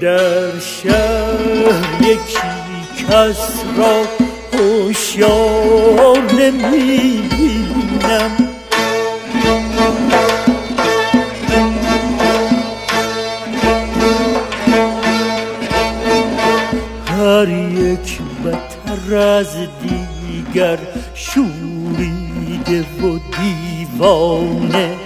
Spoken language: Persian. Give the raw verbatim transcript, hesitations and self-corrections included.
در شهر یکی کس را هوشیار نمی‌بینم. هر یک بتر از دیگر شوریده و دیوانه.